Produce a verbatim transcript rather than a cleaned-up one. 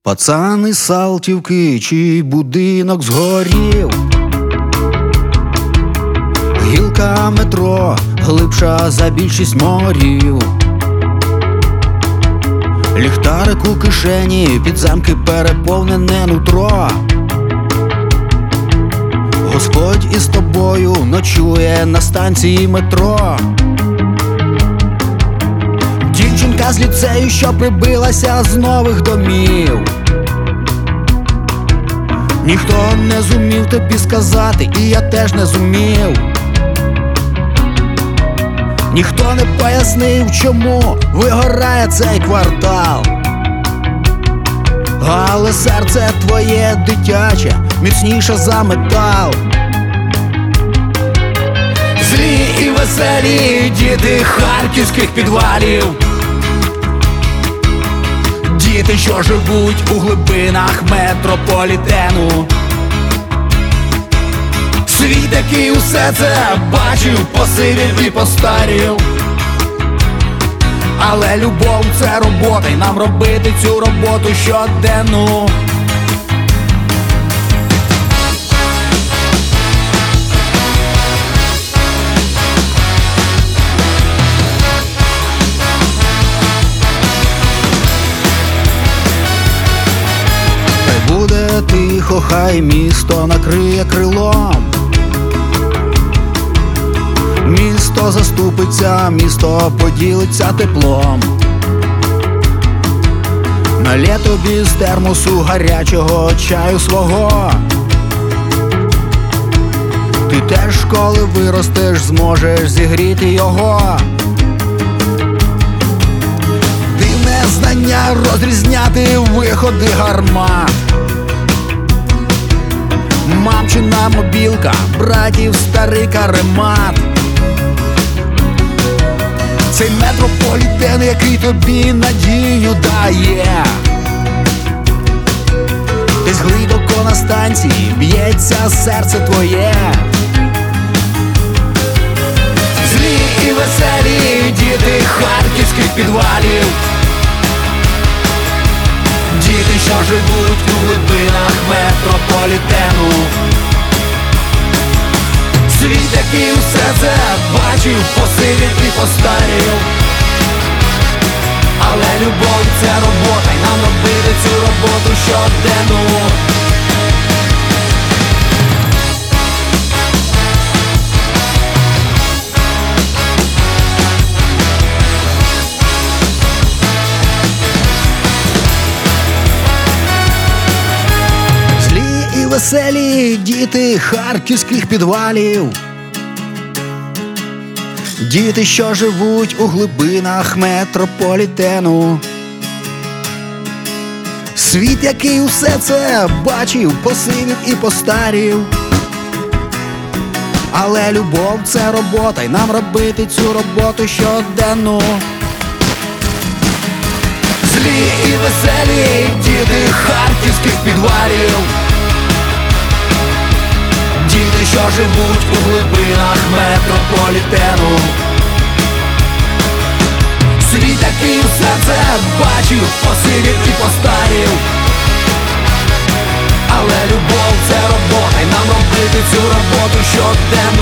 Пацан із Салтівки, чий будинок згорів. Гілка метро глибша за більшість морів. Ліхтарик у кишені, підземки переповнене нутро. Господь із тобою ночує на станції метро. Дівчинка з ліцею, що прибилася з нових домів. Ніхто не зумів тобі сказати, і я теж не зумів. Ніхто не пояснив, чому вигорає цей квартал. Але серце твоє дитяче, міцніше за метал. Злі і веселі діти харківських підвалів. Діти, що живуть у глибинах метрополітену. Світ, який усе це бачив, посивів і постарів. Але любов — це робота, і нам робити цю роботу щоденну. Хай буде тихо, хай місто накриє крилом. Місто заступиться, місто поділиться теплом. Налє тобі з термосу гарячого чаю свого. Ти теж, коли виростеш, зможеш зігріти його. Дивне знання розрізняти виходи гармат. Мамчина мобілка, братів старий каремат. Цей метрополітен, який тобі надію дає. Десь глибоко на станції б'ється серце твоє. Злі і веселі діти харківських підвалів. Діти, що живуть у глибинах метрополітену. Світ, який усе це бачив, посивів і постарів. Але любов — це робота, і нам робити цю роботу щоденну. Злі і веселі діти харківських підвалів. Діти, що живуть у глибинах метрополітену. Світ, який усе це бачив, посивів і постарів. Але любов — це робота, і нам робити цю роботу щоденну. Злі і веселі діти харківських підвалів. Діти, що живуть у глибинах метрополітену. Світ, який усе це бачив, посивів і постарів. Але любов — це робота, і нам робити цю роботу щоденно.